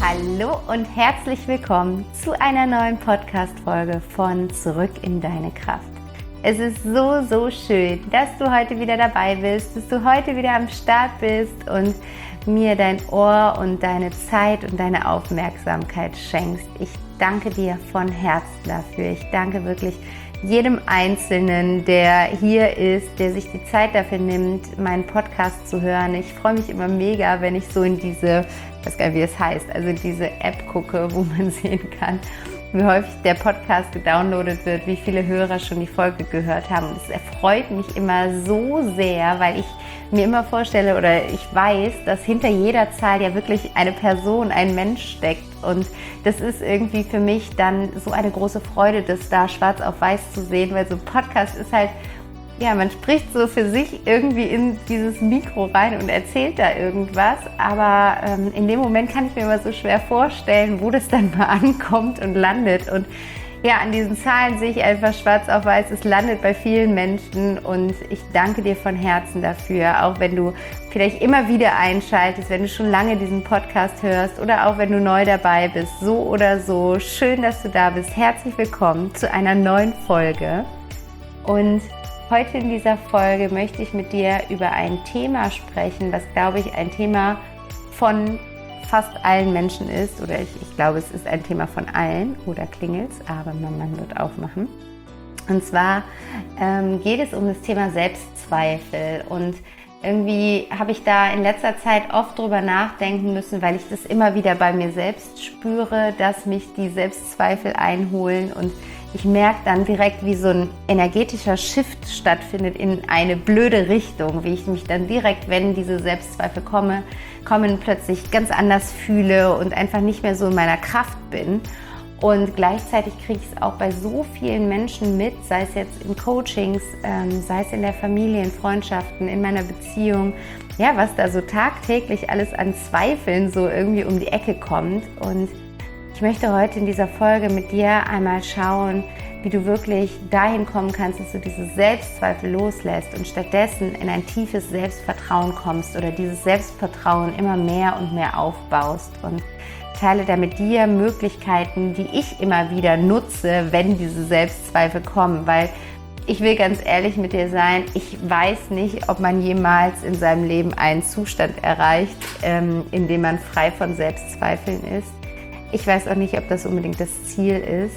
Hallo und herzlich willkommen zu einer neuen Podcast-Folge von Zurück in deine Kraft. Es ist so schön, dass du heute wieder dabei bist, dass du heute wieder am Start bist und mir dein Ohr und deine Zeit und deine Aufmerksamkeit schenkst. Ich danke dir von Herzen dafür. Ich danke wirklich jedem Einzelnen, der hier ist, der sich die Zeit dafür nimmt, meinen Podcast zu hören. Ich freue mich immer mega, wenn ich so in diese, ich weiß gar nicht, wie es heißt, also diese App gucke, wo man sehen kann, wie häufig der Podcast gedownloadet wird, wie viele Hörer schon die Folge gehört haben. Und es erfreut mich immer so sehr, weil ich mir immer vorstelle oder ich weiß, dass hinter jeder Zahl ja wirklich eine Person, ein Mensch steckt. Und das ist irgendwie für mich dann so eine große Freude, das da schwarz auf weiß zu sehen, weil so ein Podcast ist halt, ja, man spricht so für sich irgendwie in dieses Mikro rein und erzählt da irgendwas, aber in dem Moment kann ich mir immer so schwer vorstellen, wo das dann mal ankommt und landet. Und ja, an diesen Zahlen sehe ich einfach schwarz auf weiß, es landet bei vielen Menschen und ich danke dir von Herzen dafür, auch wenn du vielleicht immer wieder einschaltest, wenn du schon lange diesen Podcast hörst oder auch wenn du neu dabei bist, so oder so. Schön, dass du da bist. Herzlich willkommen zu einer neuen Folge. Und heute in dieser Folge möchte ich mit dir über ein Thema sprechen, was, glaube ich, ein Thema von fast allen Menschen ist, oder ich glaube, es ist ein Thema von allen, oder klingelt's, aber man wird aufmachen. Und zwar geht es um das Thema Selbstzweifel und irgendwie habe ich da in letzter Zeit oft drüber nachdenken müssen, weil ich das immer wieder bei mir selbst spüre, dass mich die Selbstzweifel einholen und ich merke dann direkt, wie so ein energetischer Shift stattfindet in eine blöde Richtung, wie ich mich dann direkt, wenn diese Selbstzweifel kommen, plötzlich ganz anders fühle und einfach nicht mehr so in meiner Kraft bin. Und gleichzeitig kriege ich es auch bei so vielen Menschen mit, sei es jetzt in Coachings, sei es in der Familie, in Freundschaften, in meiner Beziehung, ja, was da so tagtäglich alles an Zweifeln so irgendwie um die Ecke kommt. Und ich möchte heute in dieser Folge mit dir einmal schauen, wie du wirklich dahin kommen kannst, dass du diese Selbstzweifel loslässt und stattdessen in ein tiefes Selbstvertrauen kommst oder dieses Selbstvertrauen immer mehr und mehr aufbaust. Und teile da mit dir Möglichkeiten, die ich immer wieder nutze, wenn diese Selbstzweifel kommen, weil ich will ganz ehrlich mit dir sein, ich weiß nicht, ob man jemals in seinem Leben einen Zustand erreicht, in dem man frei von Selbstzweifeln ist. Ich weiß auch nicht, ob das unbedingt das Ziel ist,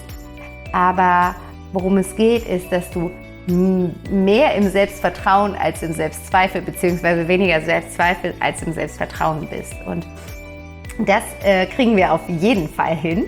aber worum es geht, ist, dass du mehr im Selbstvertrauen als im Selbstzweifel, beziehungsweise weniger Selbstzweifel als im Selbstvertrauen bist. Und das kriegen wir auf jeden Fall hin.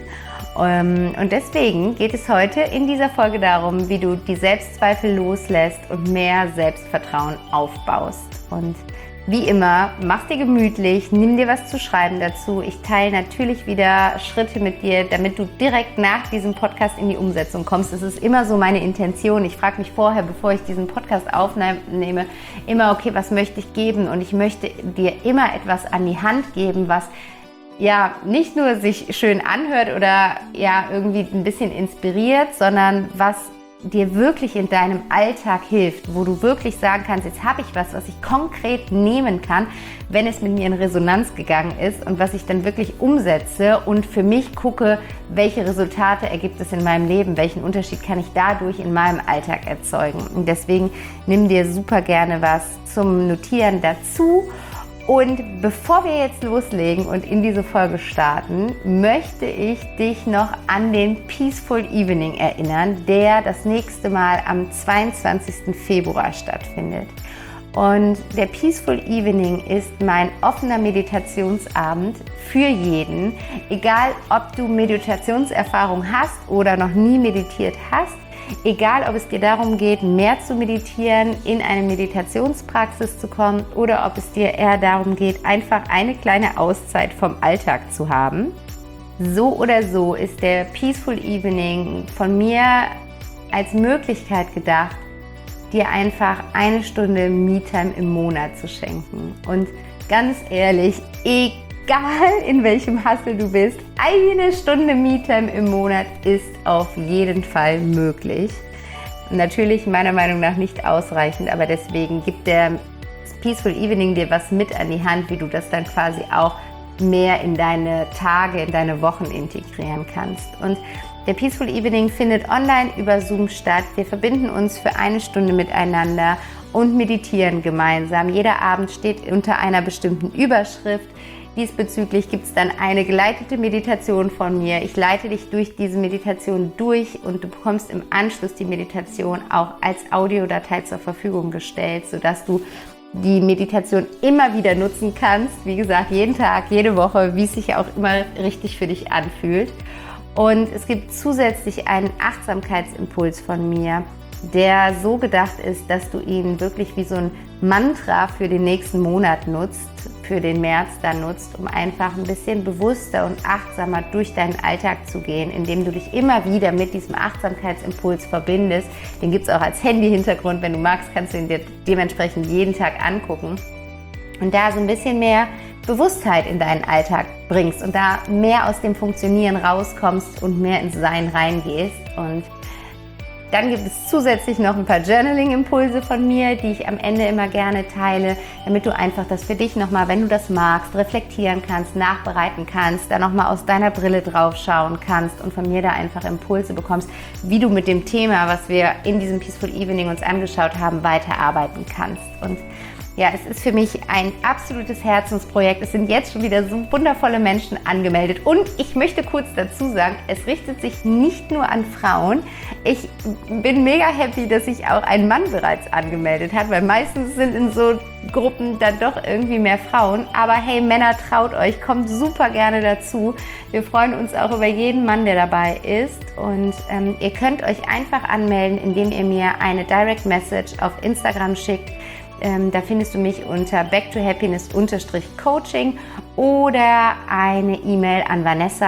Und deswegen geht es heute in dieser Folge darum, wie du die Selbstzweifel loslässt und mehr Selbstvertrauen aufbaust. Und wie immer, mach dir gemütlich, nimm dir was zu schreiben dazu. Ich teile natürlich wieder Schritte mit dir, damit du direkt nach diesem Podcast in die Umsetzung kommst. Das ist immer so meine Intention. Ich frage mich vorher, bevor ich diesen Podcast aufnehme, immer, okay, was möchte ich geben? Und ich möchte dir immer etwas an die Hand geben, was ja nicht nur sich schön anhört oder ja irgendwie ein bisschen inspiriert, sondern was dir wirklich in deinem Alltag hilft, wo du wirklich sagen kannst, jetzt habe ich was ich konkret nehmen kann, wenn es mit mir in Resonanz gegangen ist und was ich dann wirklich umsetze und für mich gucke, welche Resultate ergibt es in meinem Leben, welchen Unterschied kann ich dadurch in meinem Alltag erzeugen. Und deswegen nimm dir super gerne was zum Notieren dazu. Und bevor wir jetzt loslegen und in diese Folge starten, möchte ich dich noch an den Peaceful Evening erinnern, der das nächste Mal am 22. Februar stattfindet. Und der Peaceful Evening ist mein offener Meditationsabend für jeden, egal ob du Meditationserfahrung hast oder noch nie meditiert hast. Egal, ob es dir darum geht, mehr zu meditieren, in eine Meditationspraxis zu kommen oder ob es dir eher darum geht, einfach eine kleine Auszeit vom Alltag zu haben. So oder so ist der Peaceful Evening von mir als Möglichkeit gedacht, dir einfach eine Stunde Me-Time im Monat zu schenken. Und ganz ehrlich, egal in welchem Hustle du bist, eine Stunde Me-Time im Monat ist auf jeden Fall möglich. Natürlich meiner Meinung nach nicht ausreichend, aber deswegen gibt der Peaceful Evening dir was mit an die Hand, wie du das dann quasi auch mehr in deine Tage, in deine Wochen integrieren kannst. Und der Peaceful Evening findet online über Zoom statt. Wir verbinden uns für 1 Stunde miteinander und meditieren gemeinsam. Jeder Abend steht unter einer bestimmten Überschrift. Diesbezüglich gibt es dann eine geleitete Meditation von mir. Ich leite dich durch diese Meditation durch und du bekommst im Anschluss die Meditation auch als Audiodatei zur Verfügung gestellt, sodass du die Meditation immer wieder nutzen kannst. Wie gesagt, jeden Tag, jede Woche, wie es sich auch immer richtig für dich anfühlt. Und es gibt zusätzlich einen Achtsamkeitsimpuls von mir, der so gedacht ist, dass du ihn wirklich wie so ein Mantra für den nächsten Monat nutzt, für den März dann nutzt, um einfach ein bisschen bewusster und achtsamer durch deinen Alltag zu gehen, indem du dich immer wieder mit diesem Achtsamkeitsimpuls verbindest. Den gibt es auch als Handy-Hintergrund. Wenn du magst, kannst du ihn dir dementsprechend jeden Tag angucken. Und da so ein bisschen mehr Bewusstheit in deinen Alltag bringst und da mehr aus dem Funktionieren rauskommst und mehr ins Sein reingehst. Und dann gibt es zusätzlich noch ein paar Journaling-Impulse von mir, die ich am Ende immer gerne teile, damit du einfach das für dich nochmal, wenn du das magst, reflektieren kannst, nachbereiten kannst, da nochmal aus deiner Brille drauf schauen kannst und von mir da einfach Impulse bekommst, wie du mit dem Thema, was wir in diesem Peaceful Evening uns angeschaut haben, weiterarbeiten kannst. Und ja, es ist für mich ein absolutes Herzensprojekt. Es sind jetzt schon wieder so wundervolle Menschen angemeldet. Und ich möchte kurz dazu sagen, es richtet sich nicht nur an Frauen. Ich bin mega happy, dass sich auch ein Mann bereits angemeldet hat, weil meistens sind in so Gruppen dann doch irgendwie mehr Frauen. Aber hey, Männer, traut euch, kommt super gerne dazu. Wir freuen uns auch über jeden Mann, der dabei ist. Und ihr könnt euch einfach anmelden, indem ihr mir eine Direct Message auf Instagram schickt. Da findest du mich unter backtohappiness_coaching oder eine E-Mail an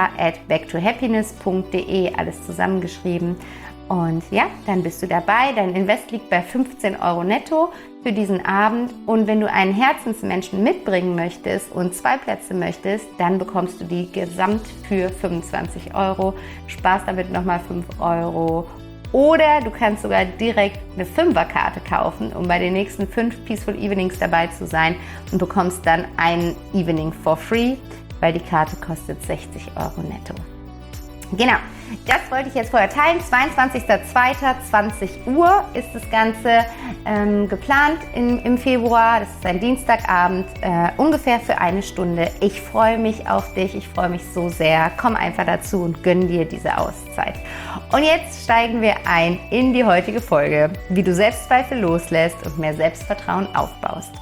vanessa@backtohappiness.de, alles zusammengeschrieben. Und ja, dann bist du dabei. Dein Invest liegt bei 15 € netto für diesen Abend. Und wenn du einen Herzensmenschen mitbringen möchtest und 2 Plätze möchtest, dann bekommst du die gesamt für 25 €. Sparst damit nochmal 5 €. Oder du kannst sogar direkt eine 5er-Karte kaufen, um bei den nächsten 5 Peaceful Evenings dabei zu sein und bekommst dann ein Evening for free, weil die Karte kostet 60 € netto. Genau, das wollte ich jetzt vorher teilen. 22.02.20 Uhr ist das Ganze geplant im Februar. Das ist ein Dienstagabend, ungefähr für 1 Stunde. Ich freue mich auf dich, ich freue mich so sehr. Komm einfach dazu und gönn dir diese Auszeit. Und jetzt steigen wir ein in die heutige Folge, wie du Selbstzweifel loslässt und mehr Selbstvertrauen aufbaust.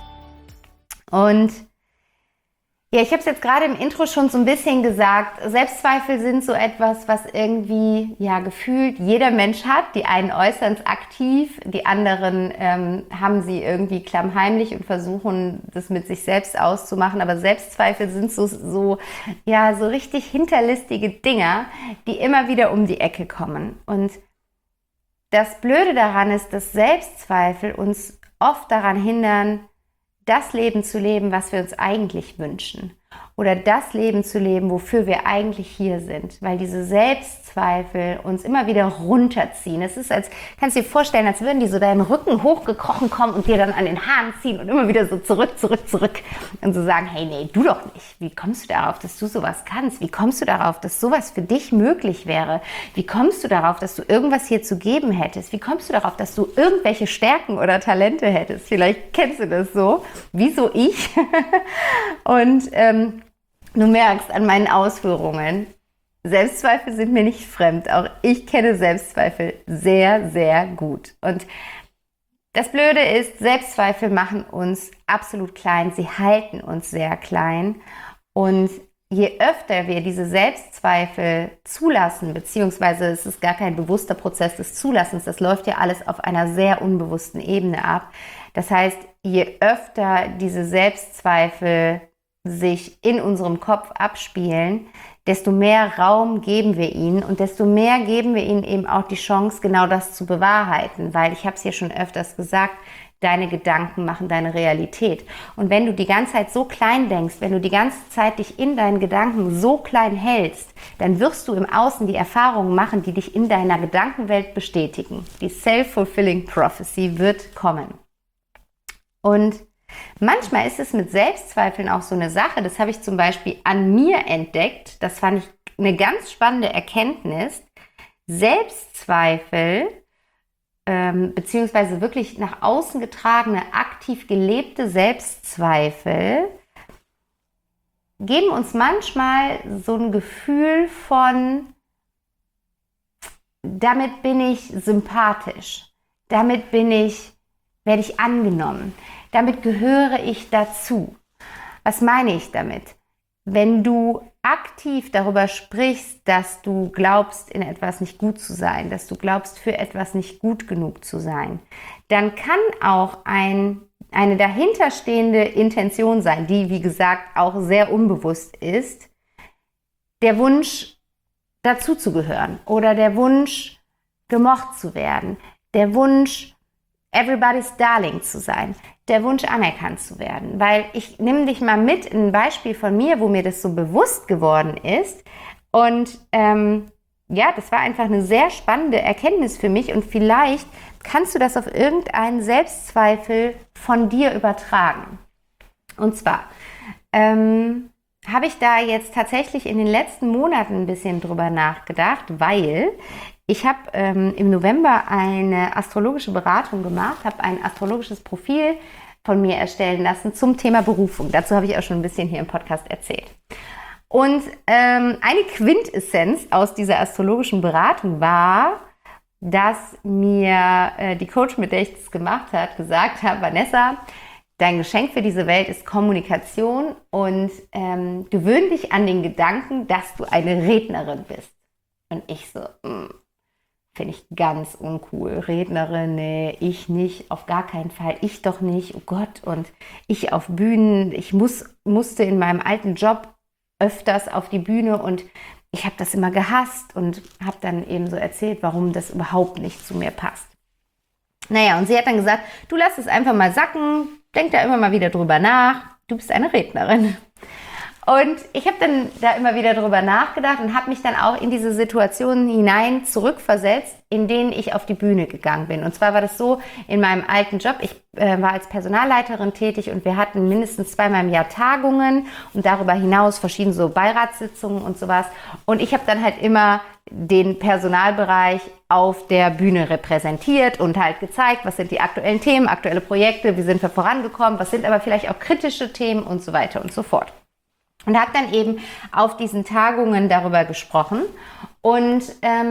Und ja, ich habe es jetzt gerade im Intro schon so ein bisschen gesagt. Selbstzweifel sind so etwas, was irgendwie ja gefühlt jeder Mensch hat. Die einen äußern es aktiv, die anderen haben sie irgendwie klammheimlich und versuchen, das mit sich selbst auszumachen. Aber Selbstzweifel sind so richtig hinterlistige Dinger, die immer wieder um die Ecke kommen. Und das Blöde daran ist, dass Selbstzweifel uns oft daran hindern, das Leben zu leben, was wir uns eigentlich wünschen. Oder das Leben zu leben, wofür wir eigentlich hier sind. Weil diese Selbstzweifel uns immer wieder runterziehen. Es ist, kannst du dir vorstellen, als würden die so deinen Rücken hochgekrochen kommen und dir dann an den Haaren ziehen und immer wieder so zurück. Und so sagen, hey, nee, du doch nicht. Wie kommst du darauf, dass du sowas kannst? Wie kommst du darauf, dass sowas für dich möglich wäre? Wie kommst du darauf, dass du irgendwas hier zu geben hättest? Wie kommst du darauf, dass du irgendwelche Stärken oder Talente hättest? Vielleicht kennst du das so. Wieso ich? Und du merkst an meinen Ausführungen, Selbstzweifel sind mir nicht fremd. Auch ich kenne Selbstzweifel sehr, sehr gut. Und das Blöde ist, Selbstzweifel machen uns absolut klein. Sie halten uns sehr klein. Und je öfter wir diese Selbstzweifel zulassen, beziehungsweise es ist gar kein bewusster Prozess des Zulassens, das läuft ja alles auf einer sehr unbewussten Ebene ab. Das heißt, je öfter diese Selbstzweifel sich in unserem Kopf abspielen, desto mehr Raum geben wir ihnen und desto mehr geben wir ihnen eben auch die Chance, genau das zu bewahrheiten, weil ich habe es hier schon öfters gesagt, deine Gedanken machen deine Realität. Und wenn du die ganze Zeit so klein denkst, wenn du die ganze Zeit dich in deinen Gedanken so klein hältst, dann wirst du im Außen die Erfahrungen machen, die dich in deiner Gedankenwelt bestätigen. Die Self-Fulfilling Prophecy wird kommen. Und Manchmal ist es mit Selbstzweifeln auch so eine Sache, das habe ich zum Beispiel an mir entdeckt, das fand ich eine ganz spannende Erkenntnis. Selbstzweifel beziehungsweise wirklich nach außen getragene, aktiv gelebte Selbstzweifel geben uns manchmal so ein Gefühl von, damit bin ich sympathisch, damit werde ich angenommen, damit gehöre ich dazu. Was meine ich damit? Wenn du aktiv darüber sprichst, dass du glaubst, in etwas nicht gut zu sein, dass du glaubst, für etwas nicht gut genug zu sein, dann kann auch eine dahinterstehende Intention sein, die, wie gesagt, auch sehr unbewusst ist, der Wunsch, dazuzugehören oder der Wunsch, gemocht zu werden, der Wunsch, everybody's darling zu sein, der Wunsch, anerkannt zu werden. Weil ich nehme dich mal mit in ein Beispiel von mir, wo mir das so bewusst geworden ist. Und das war einfach eine sehr spannende Erkenntnis für mich. Und vielleicht kannst du das auf irgendeinen Selbstzweifel von dir übertragen. Und zwar habe ich da jetzt tatsächlich in den letzten Monaten ein bisschen drüber nachgedacht, weil ich habe im November eine astrologische Beratung gemacht, habe ein astrologisches Profil von mir erstellen lassen zum Thema Berufung. Dazu habe ich auch schon ein bisschen hier im Podcast erzählt. Und eine Quintessenz aus dieser astrologischen Beratung war, dass mir die Coach, mit der ich das gemacht habe, gesagt hat, Vanessa, dein Geschenk für diese Welt ist Kommunikation und gewöhn dich an den Gedanken, dass du eine Rednerin bist. Und ich so, finde ich ganz uncool. Rednerin, nee, ich nicht, auf gar keinen Fall, ich doch nicht, oh Gott. Und ich auf Bühnen, ich musste in meinem alten Job öfters auf die Bühne und ich habe das immer gehasst und habe dann eben so erzählt, warum das überhaupt nicht zu mir passt. Naja, und sie hat dann gesagt, du lass es einfach mal sacken, denk da immer mal wieder drüber nach, du bist eine Rednerin. Und ich habe dann da immer wieder drüber nachgedacht und habe mich dann auch in diese Situationen hinein zurückversetzt, in denen ich auf die Bühne gegangen bin. Und zwar war das so in meinem alten Job, ich war als Personalleiterin tätig und wir hatten mindestens 2-mal im Jahr Tagungen und darüber hinaus verschiedene so Beiratssitzungen und sowas. Und ich habe dann halt immer den Personalbereich auf der Bühne repräsentiert und halt gezeigt, was sind die aktuellen Themen, aktuelle Projekte, wie sind wir vorangekommen, was sind aber vielleicht auch kritische Themen und so weiter und so fort. Und habe dann eben auf diesen Tagungen darüber gesprochen und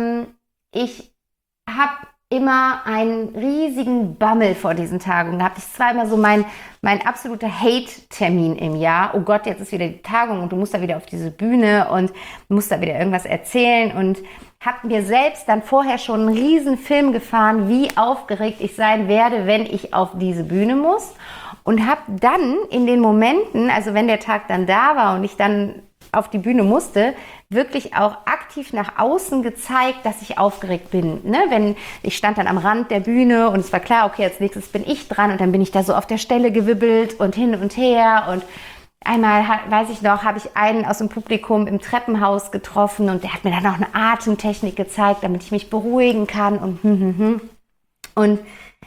ich habe immer einen riesigen Bammel vor diesen Tagungen gehabt. Das war immer so mein absoluter Hate-Termin im Jahr. Oh Gott, jetzt ist wieder die Tagung und du musst da wieder auf diese Bühne und musst da wieder irgendwas erzählen und habe mir selbst dann vorher schon einen riesen Film gefahren, wie aufgeregt ich sein werde, wenn ich auf diese Bühne muss. Und habe dann in den Momenten, also wenn der Tag dann da war und ich dann auf die Bühne musste, wirklich auch aktiv nach außen gezeigt, dass ich aufgeregt bin. Ne? Wenn ich stand dann am Rand der Bühne und es war klar, okay, als nächstes bin ich dran und dann bin ich da so auf der Stelle gewibbelt und hin und her und einmal, weiß ich noch, habe ich einen aus dem Publikum im Treppenhaus getroffen und der hat mir dann auch eine Atemtechnik gezeigt, damit ich mich beruhigen kann und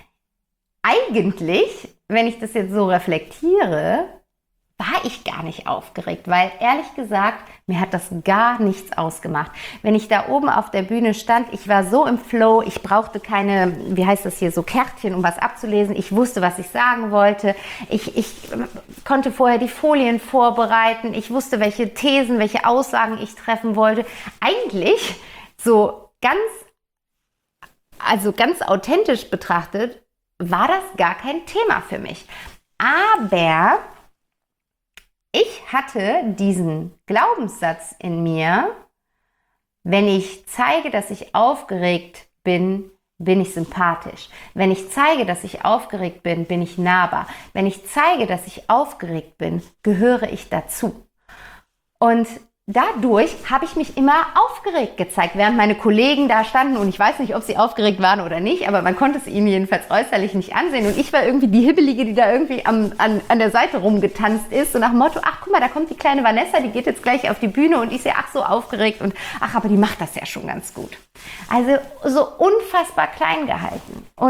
eigentlich, wenn ich das jetzt so reflektiere, war ich gar nicht aufgeregt, weil ehrlich gesagt, mir hat das gar nichts ausgemacht. Wenn ich da oben auf der Bühne stand, ich war so im Flow, ich brauchte keine, wie heißt das hier, so Kärtchen, um was abzulesen. Ich wusste, was ich sagen wollte. Ich konnte vorher die Folien vorbereiten. Ich wusste, welche Thesen, welche Aussagen ich treffen wollte. Eigentlich so ganz authentisch betrachtet, war das gar kein Thema für mich. Aber ich hatte diesen Glaubenssatz in mir, wenn ich zeige, dass ich aufgeregt bin, bin ich sympathisch. Wenn ich zeige, dass ich aufgeregt bin, bin ich nahbar. Wenn ich zeige, dass ich aufgeregt bin, gehöre ich dazu. Und dadurch habe ich mich immer aufgeregt gezeigt, während meine Kollegen da standen und ich weiß nicht, ob sie aufgeregt waren oder nicht, aber man konnte es ihnen jedenfalls äußerlich nicht ansehen und ich war irgendwie die Hibbelige, die da irgendwie an der Seite rumgetanzt ist, so nach dem Motto, ach guck mal, da kommt die kleine Vanessa, die geht jetzt gleich auf die Bühne und ich sehe, ach so aufgeregt und ach, aber die macht das ja schon ganz gut. Also so unfassbar klein gehalten und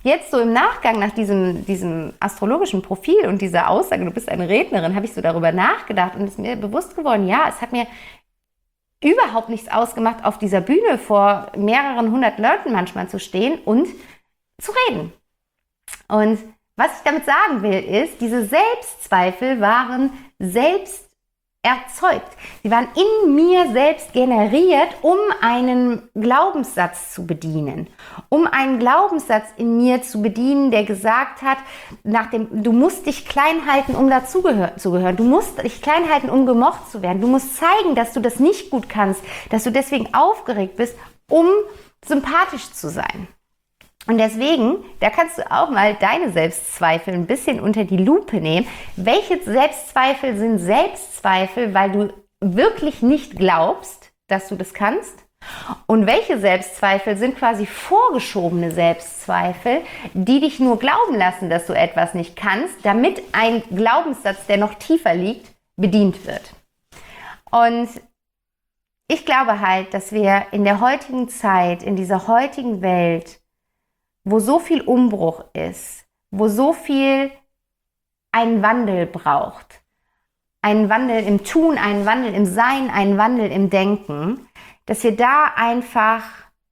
jetzt so im Nachgang nach diesem astrologischen Profil und dieser Aussage, du bist eine Rednerin, habe ich so darüber nachgedacht und es ist mir bewusst geworden, ja, es hat mir überhaupt nichts ausgemacht, auf dieser Bühne vor mehreren hundert Leuten manchmal zu stehen und zu reden. Und was ich damit sagen will, ist, diese Selbstzweifel waren selbst erzeugt. Sie waren in mir selbst generiert, um einen Glaubenssatz zu bedienen. Um einen Glaubenssatz in mir zu bedienen, der gesagt hat, du musst dich klein halten, um dazugehören. Du musst dich klein halten, um gemocht zu werden. Du musst zeigen, dass du das nicht gut kannst, dass du deswegen aufgeregt bist, um sympathisch zu sein. Und deswegen, da kannst du auch mal deine Selbstzweifel ein bisschen unter die Lupe nehmen. Welche Selbstzweifel sind Selbstzweifel, weil du wirklich nicht glaubst, dass du das kannst? Und welche Selbstzweifel sind quasi vorgeschobene Selbstzweifel, die dich nur glauben lassen, dass du etwas nicht kannst, damit ein Glaubenssatz, der noch tiefer liegt, bedient wird? Und ich glaube halt, dass wir in der heutigen Zeit, in dieser heutigen Welt, wo so viel Umbruch ist, wo so viel einen Wandel braucht, einen Wandel im Tun, einen Wandel im Sein, einen Wandel im Denken, dass wir da einfach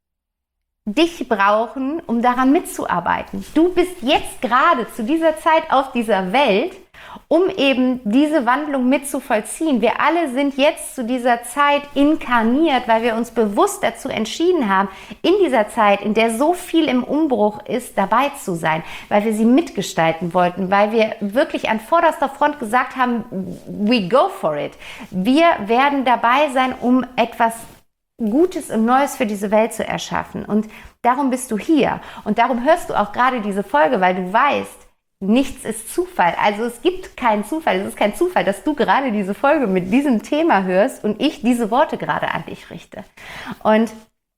dich brauchen, um daran mitzuarbeiten. Du bist jetzt gerade zu dieser Zeit auf dieser Welt, um eben diese Wandlung mit zu vollziehen. Wir alle sind jetzt zu dieser Zeit inkarniert, weil wir uns bewusst dazu entschieden haben, in dieser Zeit, in der so viel im Umbruch ist, dabei zu sein, weil wir sie mitgestalten wollten, weil wir wirklich an vorderster Front gesagt haben, we go for it. Wir werden dabei sein, um etwas Gutes und Neues für diese Welt zu erschaffen. Und darum bist du hier. Und darum hörst du auch gerade diese Folge, weil du weißt, nichts ist Zufall. Also es gibt keinen Zufall. Es ist kein Zufall, dass du gerade diese Folge mit diesem Thema hörst und ich diese Worte gerade an dich richte. Und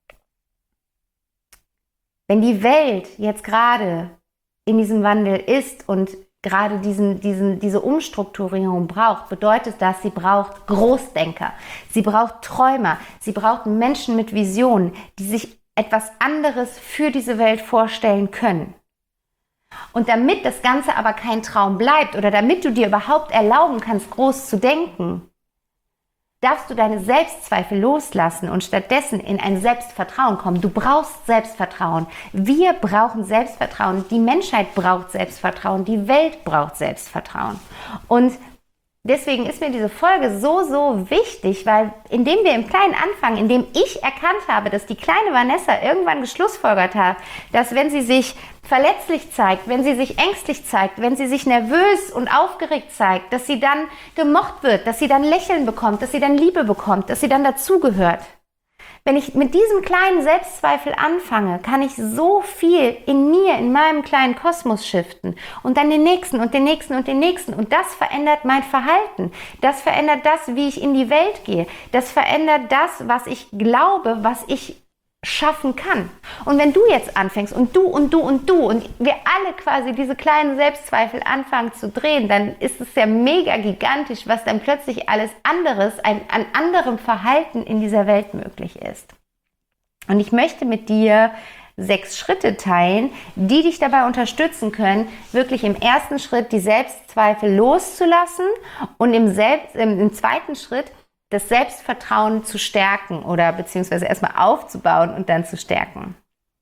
wenn die Welt jetzt gerade in diesem Wandel ist und gerade diese Umstrukturierung braucht, bedeutet das, sie braucht Großdenker, sie braucht Träumer, sie braucht Menschen mit Visionen, die sich etwas anderes für diese Welt vorstellen können. Und damit das Ganze aber kein Traum bleibt oder damit du dir überhaupt erlauben kannst, groß zu denken, darfst du deine Selbstzweifel loslassen und stattdessen in ein Selbstvertrauen kommen. Du brauchst Selbstvertrauen. Wir brauchen Selbstvertrauen. Die Menschheit braucht Selbstvertrauen. Die Welt braucht Selbstvertrauen. Und deswegen ist mir diese Folge so wichtig, weil indem wir im Kleinen anfangen, indem ich erkannt habe, dass die kleine Vanessa irgendwann geschlussfolgert hat, dass wenn sie sich verletzlich zeigt, wenn sie sich ängstlich zeigt, wenn sie sich nervös und aufgeregt zeigt, dass sie dann gemocht wird, dass sie dann Lächeln bekommt, dass sie dann Liebe bekommt, dass sie dann dazugehört. Wenn ich mit diesem kleinen Selbstzweifel anfange, kann ich so viel in mir, in meinem kleinen Kosmos shiften und dann den nächsten und den nächsten und den nächsten. Und das verändert mein Verhalten. Das verändert das, wie ich in die Welt gehe. Das verändert das, was ich glaube, was ich schaffen kann. Und wenn du jetzt anfängst und du und wir alle quasi diese kleinen Selbstzweifel anfangen zu drehen, dann ist es ja mega gigantisch, was dann plötzlich alles anderes, an anderem Verhalten in dieser Welt möglich ist. Und ich möchte mit dir 6 Schritte teilen, die dich dabei unterstützen können, wirklich im ersten Schritt die Selbstzweifel loszulassen und im zweiten Schritt das Selbstvertrauen zu stärken oder beziehungsweise erstmal aufzubauen und dann zu stärken.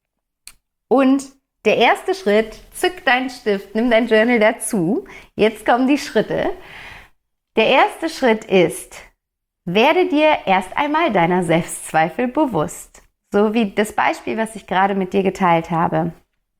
Und der erste Schritt, zück deinen Stift, nimm dein Journal dazu. Jetzt kommen die Schritte. Der erste Schritt ist, werde dir erst einmal deiner Selbstzweifel bewusst. So wie das Beispiel, was ich gerade mit dir geteilt habe.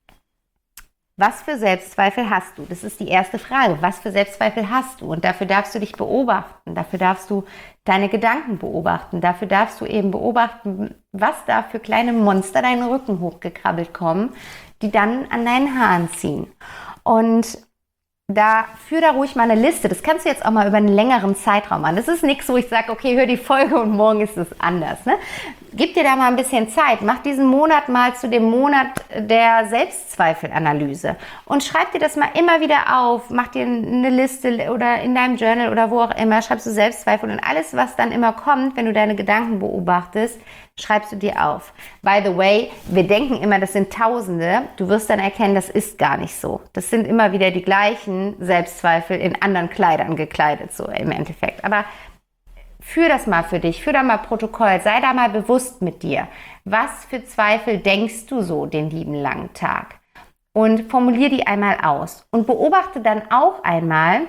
Was für Selbstzweifel hast du? Das ist die erste Frage. Was für Selbstzweifel hast du? Und dafür darfst du dich beobachten. Dafür darfst du deine Gedanken beobachten. Dafür darfst du eben beobachten, was da für kleine Monster deinen Rücken hochgekrabbelt kommen, die dann an deinen Haaren ziehen. Und führ da ruhig mal eine Liste. Das kannst du jetzt auch mal über einen längeren Zeitraum machen. Das ist nichts, wo ich sage, okay, hör die Folge und morgen ist es anders. Ne? gib dir da mal ein bisschen Zeit. Mach diesen Monat mal zu dem Monat der Selbstzweifelanalyse und schreib dir das mal immer wieder auf. Mach dir eine Liste oder in deinem Journal oder wo auch immer, schreibst du Selbstzweifel und alles, was dann immer kommt, wenn du deine Gedanken beobachtest, schreibst du dir auf. By the way, wir denken immer, das sind Tausende. Du wirst dann erkennen, das ist gar nicht so. Das sind immer wieder die gleichen Selbstzweifel in anderen Kleidern gekleidet, so im Endeffekt. Aber führ das mal für dich, führ da mal Protokoll, sei da mal bewusst mit dir. Was für Zweifel denkst du so den lieben langen Tag? Und formulier die einmal aus und beobachte dann auch einmal,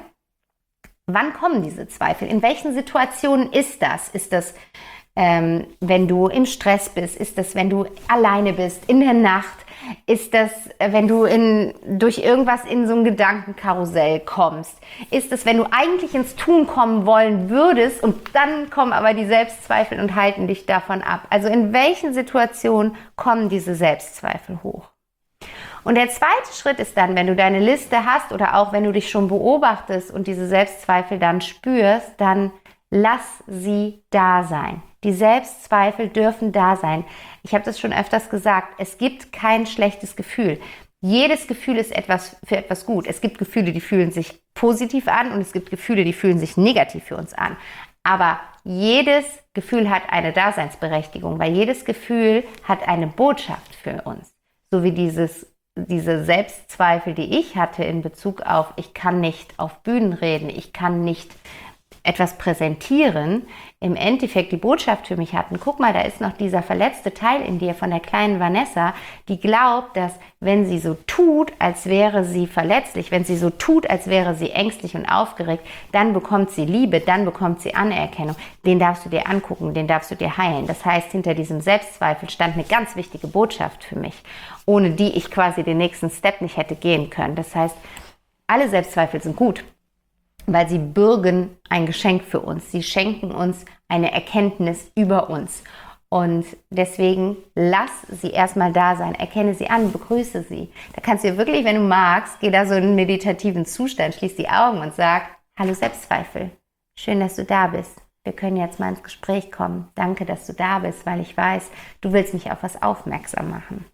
wann kommen diese Zweifel? In welchen Situationen ist das? Ist das wenn du im Stress bist? Ist das, wenn du alleine bist, in der Nacht? Ist das, wenn du durch irgendwas in so ein Gedankenkarussell kommst? Ist das, wenn du eigentlich ins Tun kommen wollen würdest und dann kommen aber die Selbstzweifel und halten dich davon ab? Also in welchen Situationen kommen diese Selbstzweifel hoch? Und der zweite Schritt ist dann, wenn du deine Liste hast oder auch wenn du dich schon beobachtest und diese Selbstzweifel dann spürst, dann lass sie da sein. Die Selbstzweifel dürfen da sein. Ich habe das schon öfters gesagt, es gibt kein schlechtes Gefühl. Jedes Gefühl ist für etwas gut. Es gibt Gefühle, die fühlen sich positiv an und es gibt Gefühle, die fühlen sich negativ für uns an. Aber jedes Gefühl hat eine Daseinsberechtigung, weil jedes Gefühl hat eine Botschaft für uns. So wie diese Selbstzweifel, die ich hatte in Bezug auf, ich kann nicht auf Bühnen reden, ich kann nicht etwas präsentieren, im Endeffekt die Botschaft für mich hatten, guck mal, da ist noch dieser verletzte Teil in dir von der kleinen Vanessa, die glaubt, dass wenn sie so tut, als wäre sie verletzlich, wenn sie so tut, als wäre sie ängstlich und aufgeregt, dann bekommt sie Liebe, dann bekommt sie Anerkennung. Den darfst du dir angucken, den darfst du dir heilen. Das heißt, hinter diesem Selbstzweifel stand eine ganz wichtige Botschaft für mich, ohne die ich quasi den nächsten Step nicht hätte gehen können. Das heißt, alle Selbstzweifel sind gut, weil sie bürgen ein Geschenk für uns. Sie schenken uns eine Erkenntnis über uns. Und deswegen lass sie erstmal da sein. Erkenne sie an, begrüße sie. Da kannst du wirklich, wenn du magst, geh da so in einen meditativen Zustand, schließ die Augen und sag, hallo Selbstzweifel, schön, dass du da bist. Wir können jetzt mal ins Gespräch kommen. Danke, dass du da bist, weil ich weiß, du willst mich auf was aufmerksam machen.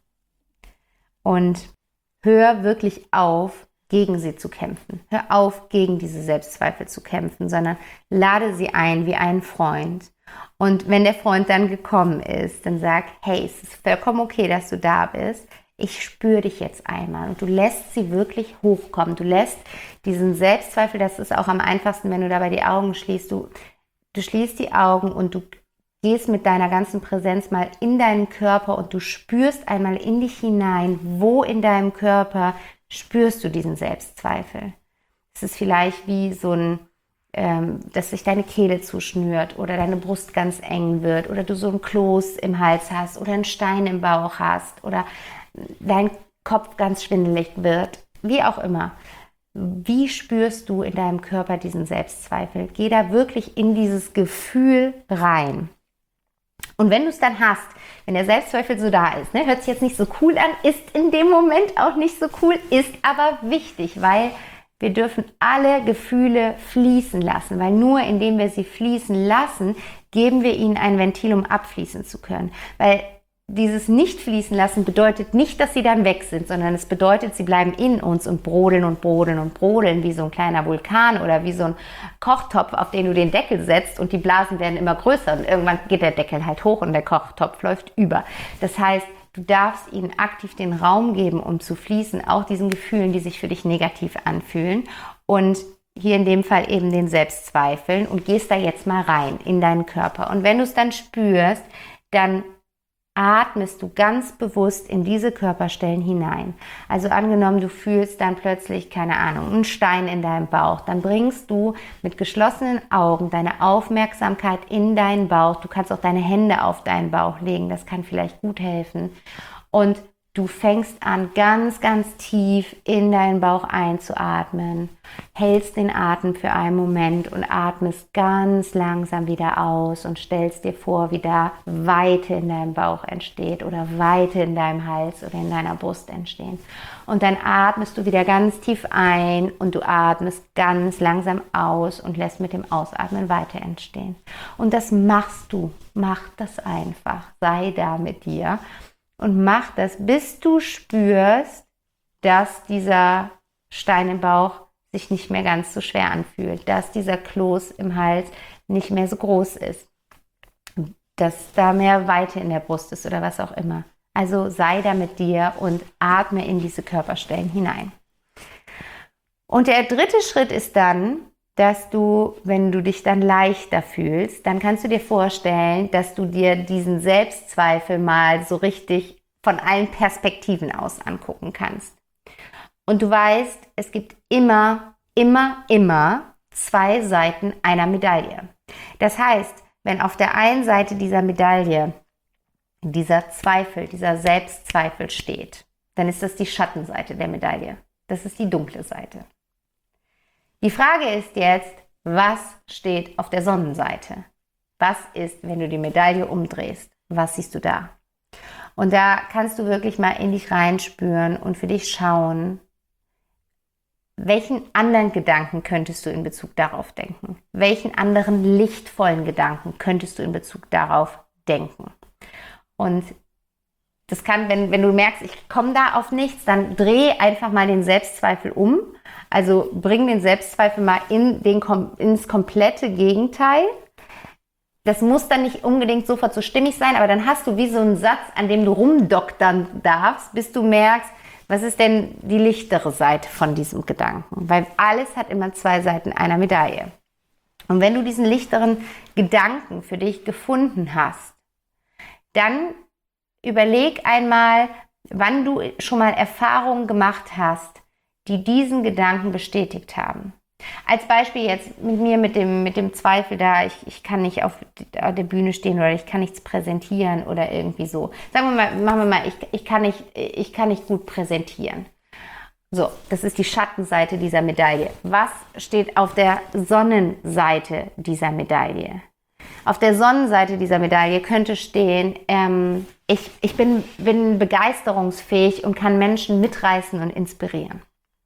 Und hör wirklich auf, gegen sie zu kämpfen. Hör auf, gegen diese Selbstzweifel zu kämpfen, sondern lade sie ein wie einen Freund. Und wenn der Freund dann gekommen ist, dann sag, hey, es ist vollkommen okay, dass du da bist. Ich spüre dich jetzt einmal. Und du lässt sie wirklich hochkommen. Du lässt diesen Selbstzweifel, das ist auch am einfachsten, wenn du dabei die Augen schließt. Du schließt die Augen und du gehst mit deiner ganzen Präsenz mal in deinen Körper und du spürst einmal in dich hinein, wo in deinem Körper spürst du diesen Selbstzweifel. Es ist vielleicht wie so ein, dass sich deine Kehle zuschnürt oder deine Brust ganz eng wird oder du so ein Kloß im Hals hast oder einen Stein im Bauch hast oder dein Kopf ganz schwindelig wird, wie auch immer. Wie spürst du in deinem Körper diesen Selbstzweifel? Geh da wirklich in dieses Gefühl rein. Und wenn du es dann hast, wenn der Selbstzweifel so da ist, hört sich jetzt nicht so cool an, ist in dem Moment auch nicht so cool, ist aber wichtig, weil wir dürfen alle Gefühle fließen lassen, weil nur indem wir sie fließen lassen, geben wir ihnen ein Ventil, um abfließen zu können. Weil dieses Nicht-Fließen lassen bedeutet nicht, dass sie dann weg sind, sondern es bedeutet, sie bleiben in uns und brodeln und brodeln und brodeln wie so ein kleiner Vulkan oder wie so ein Kochtopf, auf den du den Deckel setzt und die Blasen werden immer größer und irgendwann geht der Deckel halt hoch und der Kochtopf läuft über. Das heißt, du darfst ihnen aktiv den Raum geben, um zu fließen, auch diesen Gefühlen, die sich für dich negativ anfühlen und hier in dem Fall eben den Selbstzweifeln und gehst da jetzt mal rein in deinen Körper. Und wenn du es dann spürst, dann atmest du ganz bewusst in diese Körperstellen hinein. Also angenommen, du fühlst dann plötzlich, keine Ahnung, einen Stein in deinem Bauch, dann bringst du mit geschlossenen Augen deine Aufmerksamkeit in deinen Bauch. Du kannst auch deine Hände auf deinen Bauch legen, das kann vielleicht gut helfen. Und Du fängst an, ganz, ganz tief in deinen Bauch einzuatmen, hältst den Atem für einen Moment und atmest ganz langsam wieder aus und stellst dir vor, wie da Weite in deinem Bauch entsteht oder Weite in deinem Hals oder in deiner Brust entstehen. Und dann atmest du wieder ganz tief ein und du atmest ganz langsam aus und lässt mit dem Ausatmen Weite entstehen. Und das machst du. Mach das einfach. Sei da mit dir. Und mach das, bis du spürst, dass dieser Stein im Bauch sich nicht mehr ganz so schwer anfühlt, dass dieser Kloß im Hals nicht mehr so groß ist, dass da mehr Weite in der Brust ist oder was auch immer. Also sei da mit dir und atme in diese Körperstellen hinein. Und der dritte Schritt ist dann, dass du, wenn du dich dann leichter fühlst, dann kannst du dir vorstellen, dass du dir diesen Selbstzweifel mal so richtig von allen Perspektiven aus angucken kannst. Und du weißt, es gibt immer zwei Seiten einer Medaille. Das heißt, wenn auf der einen Seite dieser Medaille dieser Zweifel, dieser Selbstzweifel steht, dann ist das die Schattenseite der Medaille. Das ist die dunkle Seite. Die Frage ist jetzt, was steht auf der Sonnenseite? Was ist, wenn du die Medaille umdrehst? Was siehst du da? Und da kannst du wirklich mal in dich reinspüren und für dich schauen, welchen anderen Gedanken könntest du in Bezug darauf denken? Welchen anderen lichtvollen Gedanken könntest du in Bezug darauf denken? Und das kann, wenn du merkst, ich komme da auf nichts, dann dreh einfach mal den Selbstzweifel um. Also bring den Selbstzweifel mal ins komplette Gegenteil. Das muss dann nicht unbedingt sofort so stimmig sein, aber dann hast du wie so einen Satz, an dem du rumdoktern darfst, bis du merkst, was ist denn die lichtere Seite von diesem Gedanken? Weil alles hat immer zwei Seiten einer Medaille. Und wenn du diesen lichteren Gedanken für dich gefunden hast, dann überleg einmal, wann du schon mal Erfahrungen gemacht hast, die diesen Gedanken bestätigt haben. Als Beispiel jetzt mit mir mit dem Zweifel da, ich kann nicht auf der Bühne stehen oder ich kann nichts präsentieren oder irgendwie so. Sagen wir mal, machen wir mal, ich kann nicht gut präsentieren. So, das ist die Schattenseite dieser Medaille. Was steht auf der Sonnenseite dieser Medaille? Auf der Sonnenseite dieser Medaille könnte stehen, ich bin begeisterungsfähig und kann Menschen mitreißen und inspirieren.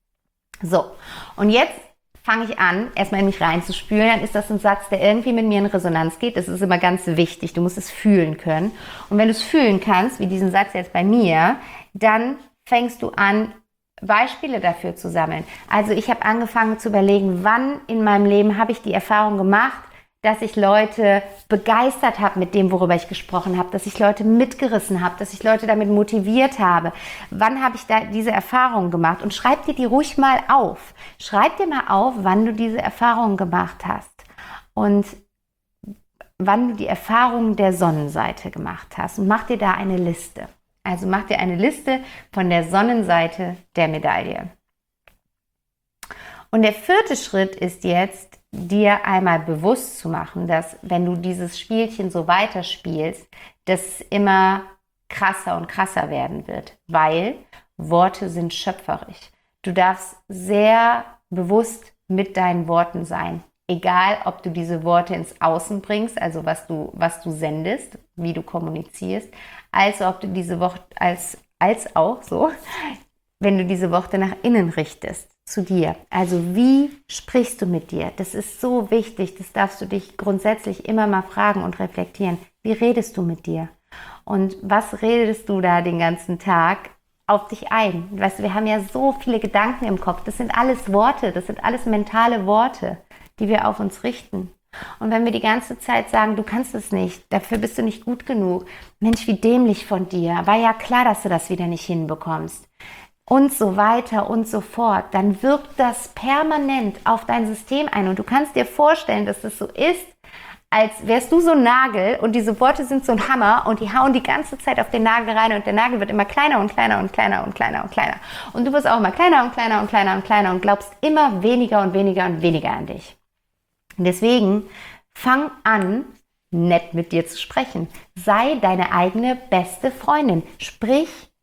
So, und jetzt fange ich an, erstmal in mich reinzuspüren, dann ist das ein Satz, der irgendwie mit mir in Resonanz geht. Das ist immer ganz wichtig, du musst es fühlen können. Und wenn du es fühlen kannst, wie diesen Satz jetzt bei mir, dann fängst du an, Beispiele dafür zu sammeln. Also ich habe angefangen zu überlegen, wann in meinem Leben habe ich die Erfahrung gemacht, dass ich Leute begeistert habe mit dem, worüber ich gesprochen habe, dass ich Leute mitgerissen habe, dass ich Leute damit motiviert habe. Wann habe ich da diese Erfahrung gemacht? Und schreib dir die ruhig mal auf. Schreib dir mal auf, wann du diese Erfahrung gemacht hast und wann du die Erfahrung der Sonnenseite gemacht hast. Und mach dir da eine Liste. Also mach dir eine Liste von der Sonnenseite der Medaille. Und der vierte Schritt ist jetzt, dir einmal bewusst zu machen, dass wenn du dieses Spielchen so weiterspielst, dass es immer krasser und krasser werden wird, weil Worte sind schöpferisch. Du darfst sehr bewusst mit deinen Worten sein, egal ob du diese Worte ins Außen bringst, also was du sendest, wie du kommunizierst, als ob du diese Worte als auch so, wenn du diese Worte nach innen richtest. Zu dir. Also wie sprichst du mit dir? Das ist so wichtig, das darfst du dich grundsätzlich immer mal fragen und reflektieren. Wie redest du mit dir? Und was redest du da den ganzen Tag auf dich ein? Weißt du, wir haben ja so viele Gedanken im Kopf. Das sind alles Worte, das sind alles mentale Worte, die wir auf uns richten. Und wenn wir die ganze Zeit sagen, du kannst es nicht, dafür bist du nicht gut genug, Mensch, wie dämlich von dir, war ja klar, dass du das wieder nicht hinbekommst. Und so weiter und so fort, dann wirkt das permanent auf dein System ein. Und du kannst dir vorstellen, dass das so ist, als wärst du so ein Nagel und diese Worte sind so ein Hammer und die hauen die ganze Zeit auf den Nagel rein und der Nagel wird immer kleiner und kleiner und kleiner und kleiner und kleiner. Und du wirst auch immer kleiner und kleiner und kleiner und kleiner und glaubst immer weniger und weniger und weniger an dich. Und deswegen fang an, nett mit dir zu sprechen. Sei deine eigene beste Freundin. Sprich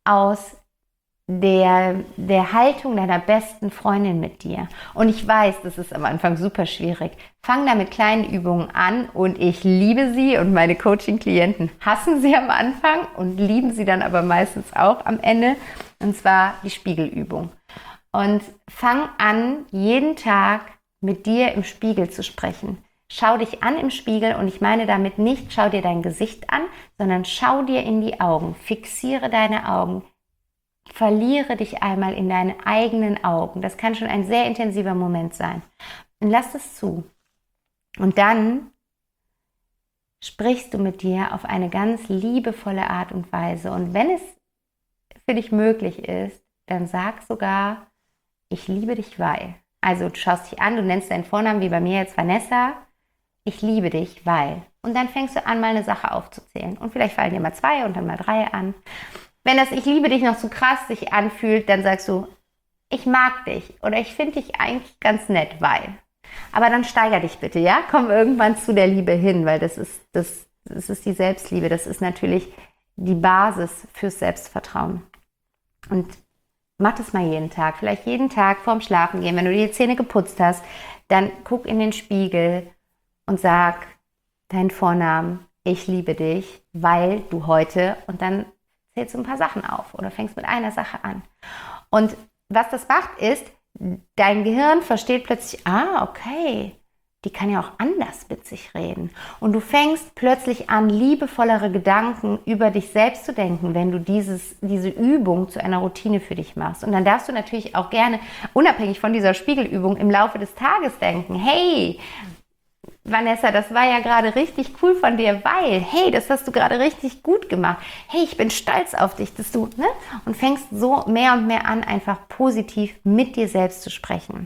aus der Haltung deiner besten Freundin mit dir. Und ich weiß, das ist am Anfang super schwierig. Fang da mit kleinen Übungen an und ich liebe sie und meine Coaching-Klienten hassen sie am Anfang und lieben sie dann aber meistens auch am Ende. Und zwar die Spiegelübung. Und fang an, jeden Tag mit dir im Spiegel zu sprechen. Schau dich an im Spiegel und ich meine damit nicht, schau dir dein Gesicht an, sondern schau dir in die Augen. Fixiere deine Augen. Verliere dich einmal in deinen eigenen Augen. Das kann schon ein sehr intensiver Moment sein. Und lass es zu. Und dann sprichst du mit dir auf eine ganz liebevolle Art und Weise. Und wenn es für dich möglich ist, dann sag sogar, ich liebe dich, weil. Also du schaust dich an, du nennst deinen Vornamen, wie bei mir jetzt Vanessa. Ich liebe dich, weil. Und dann fängst du an, mal eine Sache aufzuzählen. Und vielleicht fallen dir mal 2 und dann mal 3 an. Wenn das Ich liebe dich noch so krass sich anfühlt, dann sagst du, ich mag dich oder ich finde dich eigentlich ganz nett, weil. Aber dann steiger dich bitte, ja? Komm irgendwann zu der Liebe hin, weil das ist die Selbstliebe. Das ist natürlich die Basis fürs Selbstvertrauen. Und mach das mal jeden Tag. Vielleicht jeden Tag vorm Schlafengehen, wenn du die Zähne geputzt hast, dann guck in den Spiegel und sag deinen Vornamen, ich liebe dich, weil du heute, und dann zählst du ein paar Sachen auf oder fängst mit einer Sache an. Und was das macht ist, dein Gehirn versteht plötzlich, okay, die kann ja auch anders mit sich reden. Und du fängst plötzlich an, liebevollere Gedanken über dich selbst zu denken, wenn du diese Übung zu einer Routine für dich machst. Und dann darfst du natürlich auch gerne, unabhängig von dieser Spiegelübung, im Laufe des Tages denken, hey, Vanessa, das war ja gerade richtig cool von dir, weil, hey, das hast du gerade richtig gut gemacht. Hey, ich bin stolz auf dich, dass du, ne? Und fängst so mehr und mehr an, einfach positiv mit dir selbst zu sprechen.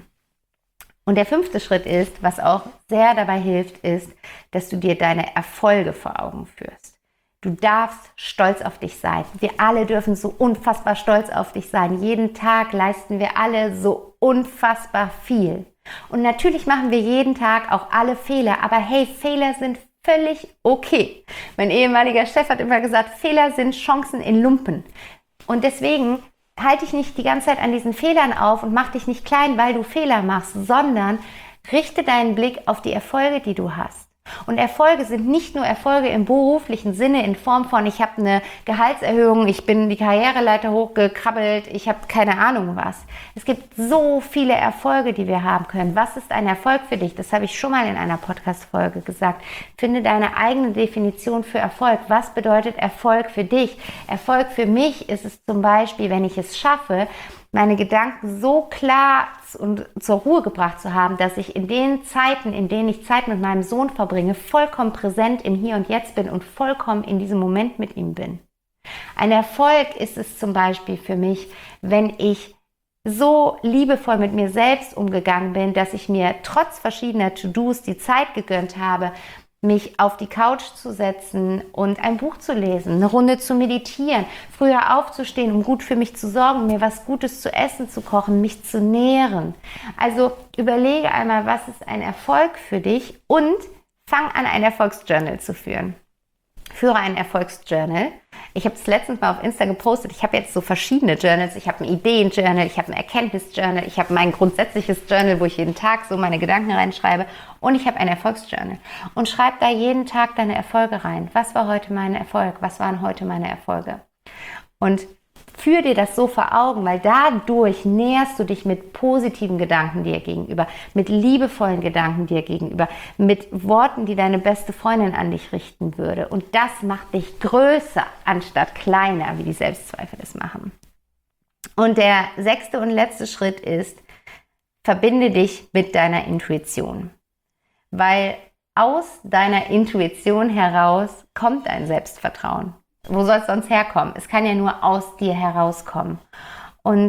Und der 5. Schritt ist, was auch sehr dabei hilft, ist, dass du dir deine Erfolge vor Augen führst. Du darfst stolz auf dich sein. Wir alle dürfen so unfassbar stolz auf dich sein. Jeden Tag leisten wir alle so unfassbar viel. Und natürlich machen wir jeden Tag auch alle Fehler, aber hey, Fehler sind völlig okay. Mein ehemaliger Chef hat immer gesagt, Fehler sind Chancen in Lumpen. Und deswegen halte dich nicht die ganze Zeit an diesen Fehlern auf und mach dich nicht klein, weil du Fehler machst, sondern richte deinen Blick auf die Erfolge, die du hast. Und Erfolge sind nicht nur Erfolge im beruflichen Sinne in Form von, ich habe eine Gehaltserhöhung, ich bin die Karriereleiter hochgekrabbelt, ich habe keine Ahnung was. Es gibt so viele Erfolge, die wir haben können. Was ist ein Erfolg für dich? Das habe ich schon mal in einer Podcast-Folge gesagt. Finde deine eigene Definition für Erfolg. Was bedeutet Erfolg für dich? Erfolg für mich ist es zum Beispiel, wenn ich es schaffe, meine Gedanken so klar und zur Ruhe gebracht zu haben, dass ich in den Zeiten, in denen ich Zeit mit meinem Sohn verbringe, vollkommen präsent im Hier und Jetzt bin und vollkommen in diesem Moment mit ihm bin. Ein Erfolg ist es zum Beispiel für mich, wenn ich so liebevoll mit mir selbst umgegangen bin, dass ich mir trotz verschiedener To-Dos die Zeit gegönnt habe, mich auf die Couch zu setzen und ein Buch zu lesen, eine Runde zu meditieren, früher aufzustehen, um gut für mich zu sorgen, mir was Gutes zu essen zu kochen, mich zu nähren. Also überlege einmal, was ist ein Erfolg für dich und fang an, ein Erfolgsjournal zu führen. Führe ein Erfolgsjournal. Ich habe es letztens mal auf Insta gepostet. Ich habe jetzt so verschiedene Journals. Ich habe ein Ideenjournal, ich habe ein Erkenntnisjournal, ich habe mein grundsätzliches Journal, wo ich jeden Tag so meine Gedanken reinschreibe und ich habe ein Erfolgsjournal. Und schreib da jeden Tag deine Erfolge rein. Was war heute mein Erfolg? Was waren heute meine Erfolge? Und führ dir das so vor Augen, weil dadurch näherst du dich mit positiven Gedanken dir gegenüber, mit liebevollen Gedanken dir gegenüber, mit Worten, die deine beste Freundin an dich richten würde. Und das macht dich größer anstatt kleiner, wie die Selbstzweifel es machen. Und der 6. und letzte Schritt ist, verbinde dich mit deiner Intuition. Weil aus deiner Intuition heraus kommt dein Selbstvertrauen. Wo soll es sonst herkommen? Es kann ja nur aus dir herauskommen. Und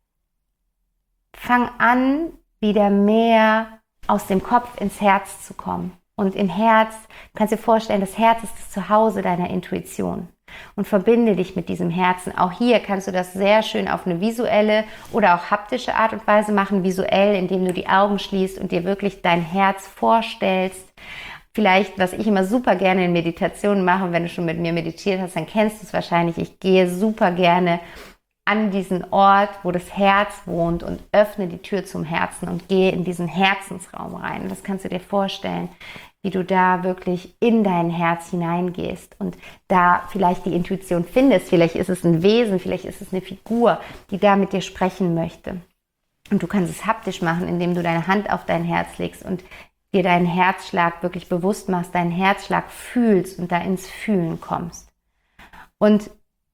fang an, wieder mehr aus dem Kopf ins Herz zu kommen. Und im Herz, du kannst dir vorstellen, das Herz ist das Zuhause deiner Intuition. Und verbinde dich mit diesem Herzen. Auch hier kannst du das sehr schön auf eine visuelle oder auch haptische Art und Weise machen. Visuell, indem du die Augen schließt und dir wirklich dein Herz vorstellst. vielleicht, was ich immer super gerne in Meditationen mache, wenn du schon mit mir meditiert hast, dann kennst du es wahrscheinlich, ich gehe super gerne an diesen Ort, wo das Herz wohnt und öffne die Tür zum Herzen und gehe in diesen Herzensraum rein. Das kannst du dir vorstellen, wie du da wirklich in dein Herz hineingehst und da vielleicht die Intuition findest. Vielleicht ist es ein Wesen, vielleicht ist es eine Figur, die da mit dir sprechen möchte. Und du kannst es haptisch machen, indem du deine Hand auf dein Herz legst und dir deinen Herzschlag wirklich bewusst machst, deinen Herzschlag fühlst und da ins Fühlen kommst. Und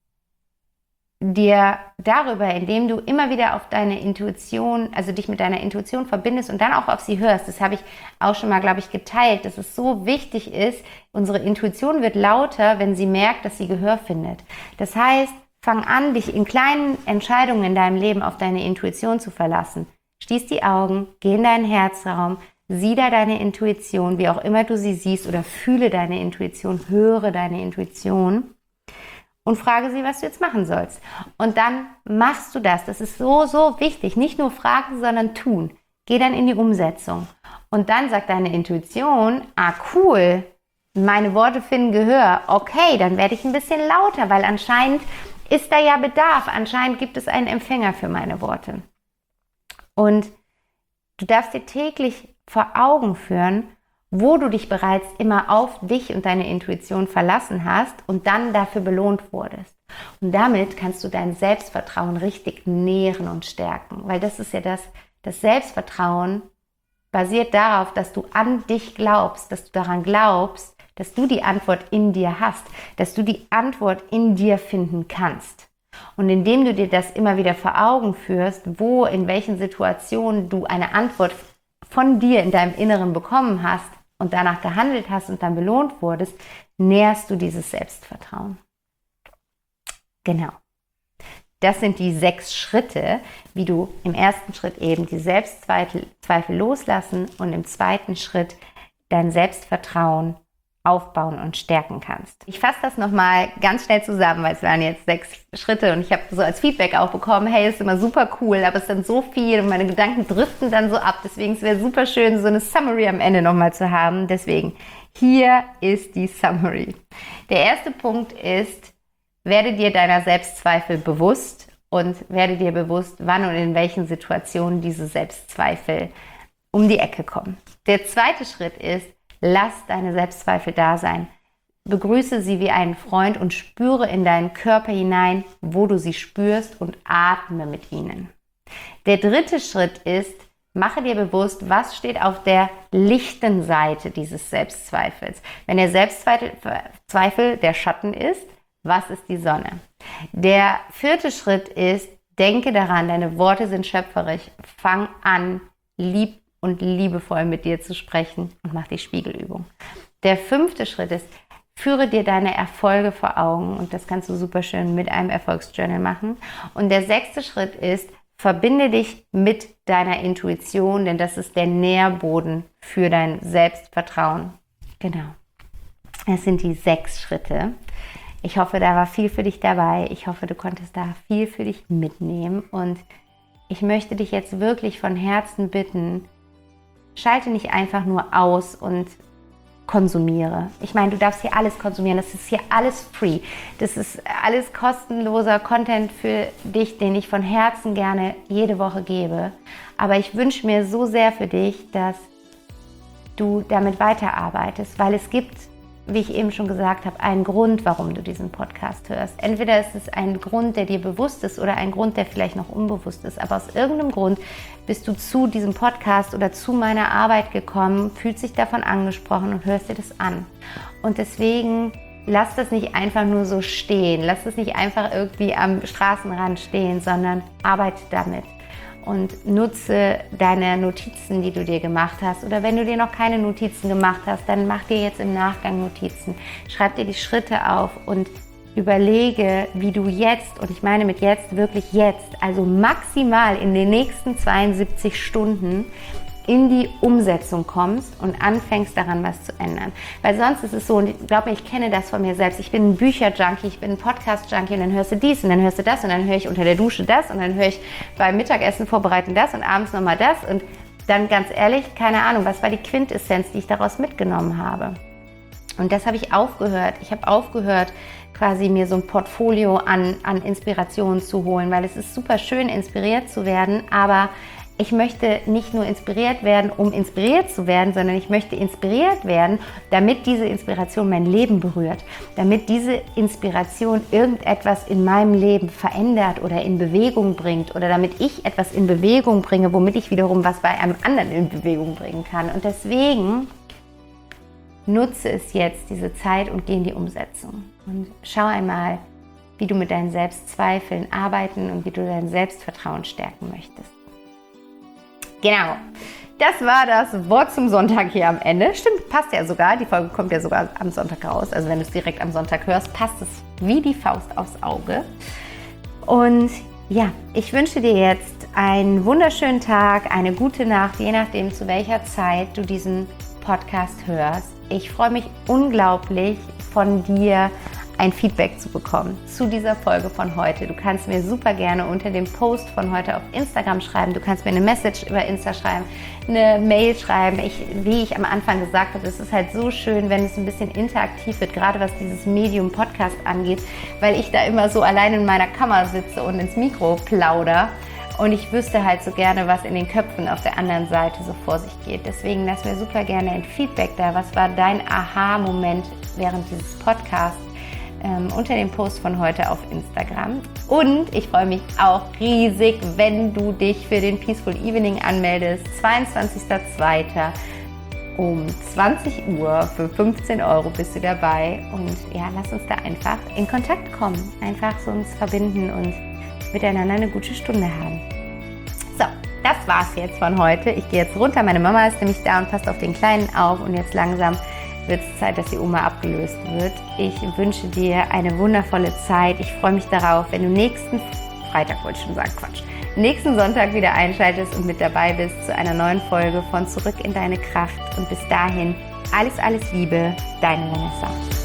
dir darüber, indem du immer wieder auf deine Intuition, also dich mit deiner Intuition verbindest und dann auch auf sie hörst, das habe ich auch schon mal, glaube ich, geteilt, dass es so wichtig ist, unsere Intuition wird lauter, wenn sie merkt, dass sie Gehör findet. Das heißt, fang an, dich in kleinen Entscheidungen in deinem Leben auf deine Intuition zu verlassen. Schließ die Augen, geh in deinen Herzraum, sieh da deine Intuition, wie auch immer du sie siehst, oder fühle deine Intuition, höre deine Intuition und frage sie, was du jetzt machen sollst. Und dann machst du das. Das ist so, so wichtig. Nicht nur fragen, sondern tun. Geh dann in die Umsetzung. Und dann sagt deine Intuition, cool, meine Worte finden Gehör. Okay, dann werde ich ein bisschen lauter, weil anscheinend ist da ja Bedarf. Anscheinend gibt es einen Empfänger für meine Worte. Und du darfst dir täglich vor Augen führen, wo du dich bereits immer auf dich und deine Intuition verlassen hast und dann dafür belohnt wurdest. Und damit kannst du dein Selbstvertrauen richtig nähren und stärken, weil das ist ja das Selbstvertrauen basiert darauf, dass du an dich glaubst, dass du daran glaubst, dass du die Antwort in dir hast, dass du die Antwort in dir finden kannst. Und indem du dir das immer wieder vor Augen führst, wo, in welchen Situationen du eine Antwort von dir in deinem Inneren bekommen hast und danach gehandelt hast und dann belohnt wurdest, nährst du dieses Selbstvertrauen. Genau. Das sind die 6 Schritte, wie du im ersten Schritt eben die Selbstzweifel loslassen und im zweiten Schritt dein Selbstvertrauen aufbauen und stärken kannst. Ich fasse das nochmal ganz schnell zusammen, weil es waren jetzt 6 Schritte und ich habe so als Feedback auch bekommen, hey, ist immer super cool, aber es ist dann so viel und meine Gedanken driften dann so ab. Deswegen es wäre super schön, so eine Summary am Ende nochmal zu haben. Deswegen, hier ist die Summary. Der erste Punkt ist, werde dir deiner Selbstzweifel bewusst und werde dir bewusst, wann und in welchen Situationen diese Selbstzweifel um die Ecke kommen. Der zweite Schritt ist, lass deine Selbstzweifel da sein. Begrüße sie wie einen Freund und spüre in deinen Körper hinein, wo du sie spürst und atme mit ihnen. Der dritte Schritt ist, mache dir bewusst, was steht auf der lichten Seite dieses Selbstzweifels. Wenn der Selbstzweifel der Schatten ist, was ist die Sonne? Der vierte Schritt ist, denke daran, deine Worte sind schöpferisch. Fang an, lieb und liebevoll mit dir zu sprechen und mach die Spiegelübung. Der fünfte Schritt ist, führe dir deine Erfolge vor Augen und das kannst du super schön mit einem Erfolgsjournal machen. Und der sechste Schritt ist, verbinde dich mit deiner Intuition, denn das ist der Nährboden für dein Selbstvertrauen. Genau. Das sind die 6 Schritte. Ich hoffe, da war viel für dich dabei. Ich hoffe, du konntest da viel für dich mitnehmen. Und ich möchte dich jetzt wirklich von Herzen bitten, schalte nicht einfach nur aus und konsumiere. Ich meine, du darfst hier alles konsumieren. Das ist hier alles free. Das ist alles kostenloser Content für dich, den ich von Herzen gerne jede Woche gebe. Aber ich wünsche mir so sehr für dich, dass du damit weiterarbeitest, weil es gibt, wie ich eben schon gesagt habe, einen Grund, warum du diesen Podcast hörst. Entweder ist es ein Grund, der dir bewusst ist oder ein Grund, der vielleicht noch unbewusst ist. Aber aus irgendeinem Grund bist du zu diesem Podcast oder zu meiner Arbeit gekommen, fühlst dich davon angesprochen und hörst dir das an. Und deswegen lass das nicht einfach nur so stehen. Lass das nicht einfach irgendwie am Straßenrand stehen, sondern arbeite damit. Und nutze deine Notizen, die du dir gemacht hast. Oder wenn du dir noch keine Notizen gemacht hast, dann mach dir jetzt im Nachgang Notizen. Schreib dir die Schritte auf und überlege, wie du jetzt, und ich meine mit jetzt wirklich jetzt, also maximal in den nächsten 72 Stunden in die Umsetzung kommst und anfängst daran was zu ändern. Weil sonst ist es so, und ich glaube, ich kenne das von mir selbst, ich bin ein Bücher-Junkie, ich bin ein Podcast-Junkie und dann hörst du dies und dann hörst du das und dann höre ich unter der Dusche das und dann höre ich beim Mittagessen vorbereiten das und abends nochmal das und dann ganz ehrlich, keine Ahnung, was war die Quintessenz, die ich daraus mitgenommen habe? Und das habe ich aufgehört. Ich habe aufgehört, quasi mir so ein Portfolio an Inspirationen zu holen, weil es ist super schön, inspiriert zu werden, aber ich möchte nicht nur inspiriert werden, um inspiriert zu werden, sondern ich möchte inspiriert werden, damit diese Inspiration mein Leben berührt, damit diese Inspiration irgendetwas in meinem Leben verändert oder in Bewegung bringt oder damit ich etwas in Bewegung bringe, womit ich wiederum was bei einem anderen in Bewegung bringen kann. Und deswegen nutze es jetzt, diese Zeit, und geh in die Umsetzung. Und schau einmal, wie du mit deinen Selbstzweifeln arbeiten und wie du dein Selbstvertrauen stärken möchtest. Genau, das war das Wort zum Sonntag hier am Ende. Stimmt, passt ja sogar. Die Folge kommt ja sogar am Sonntag raus. Also wenn du es direkt am Sonntag hörst, passt es wie die Faust aufs Auge. Und ja, ich wünsche dir jetzt einen wunderschönen Tag, eine gute Nacht, je nachdem, zu welcher Zeit du diesen Podcast hörst. Ich freue mich unglaublich, von dir ein Feedback zu bekommen zu dieser Folge von heute. Du kannst mir super gerne unter dem Post von heute auf Instagram schreiben. Du kannst mir eine Message über Insta schreiben, eine Mail schreiben. Wie ich am Anfang gesagt habe, es ist halt so schön, wenn es ein bisschen interaktiv wird, gerade was dieses Medium Podcast angeht, weil ich da immer so allein in meiner Kammer sitze und ins Mikro plaudere. Und ich wüsste halt so gerne, was in den Köpfen auf der anderen Seite so vor sich geht. Deswegen lass mir super gerne ein Feedback da. Was war dein Aha-Moment während dieses Podcasts? Unter dem Post von heute auf Instagram. Und ich freue mich auch riesig, wenn du dich für den Peaceful Evening anmeldest. 22.02. um 20 Uhr für 15 € bist du dabei. Und ja, lass uns da einfach in Kontakt kommen. Einfach so uns verbinden und miteinander eine gute Stunde haben. So, das war's jetzt von heute. Ich gehe jetzt runter. Meine Mama ist nämlich da und passt auf den Kleinen auf. Und jetzt langsam wird es Zeit, dass die Oma abgelöst wird. Ich wünsche dir eine wundervolle Zeit. Ich freue mich darauf, wenn du nächsten Sonntag wieder einschaltest und mit dabei bist zu einer neuen Folge von Zurück in deine Kraft. Und bis dahin, alles, alles Liebe, deine Vanessa.